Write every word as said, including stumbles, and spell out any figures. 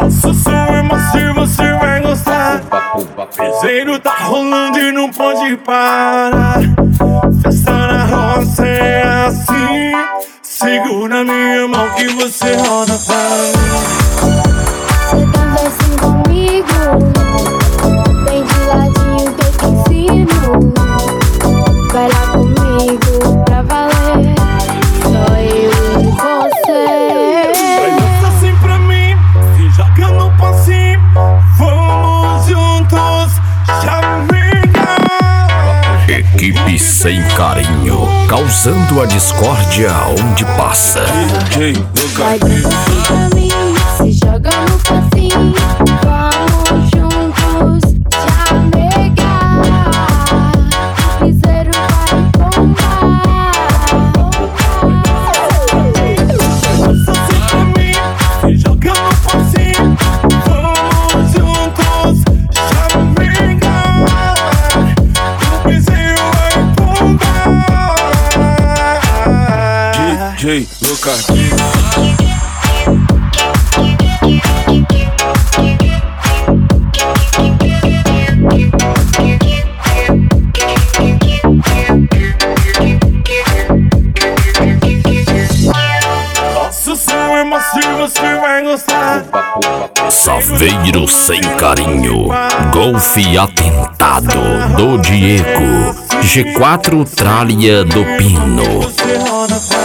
Nosso som é macio, você vai gostar. Piseiro tá rolando e não pode parar. Festa na roça é assim. Segura minha mão que você roda pra mim. Cê dança assim comigo, bem de ladinho que eu te ensino. Vai lá comigo pra valer, só eu e você. Vai dançar assim pra mim, se joga no passinho. Vamos juntos, chamiga. Equipe Sem Carinho, causando a discórdia onde passa. Vai dançar assim pra mim, se joga no passinho. Vamos juntos, chamegar. O piseiro vai bombar. Dança assim pra mim, se joga no passinho. Vamos juntos, chamiga. O piseiro vai bombar. D J Lucas. Nosso som é macio, você vai gostar. Saveiro Sem Carinho, Golfe Atentado do Diego, G quatro Tralha do Pino. Você roda pra